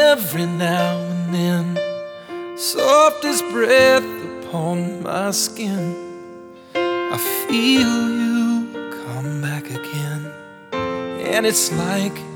every now and then, softest breath upon my skin, I feel you come back again. And it's like